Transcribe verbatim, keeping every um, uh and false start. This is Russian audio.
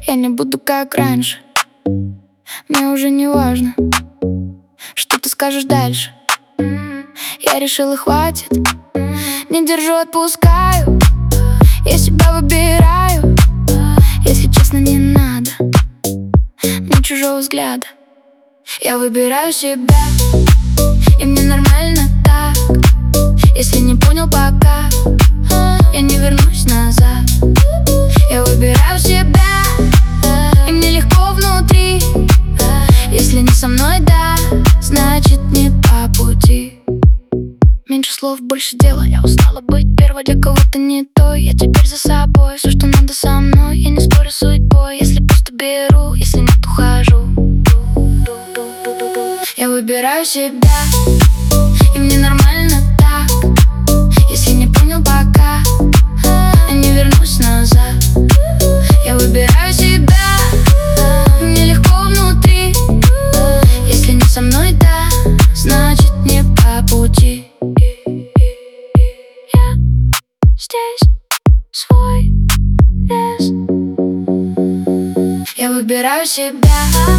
Я не буду как раньше. Мне уже не важно, что ты скажешь дальше. Я решила, хватит. Не держу, отпускаю. Я себя выбираю. Если честно, не надо мне чужого взгляда. Я выбираю себя, и мне нормально так. Если не понял пока, я не вернусь назад. Я выбираю себя, и мне легко внутри. Если не со мной, да, значит не по пути. Меньше слов, больше дела. Я устала быть первой для кого-то не той. Я теперь за собой, все, что надо со мной. Я не спорю с судьбой, если просто беру. Если нет, ухожу. Я выбираю себя, и мне нормально так. Если не понял пока, я не вернусь назад. Я выбираю себя, и мне легко внутри. Если не со мной, да, значит не по пути. Я здесь свой вес. Я выбираю себя.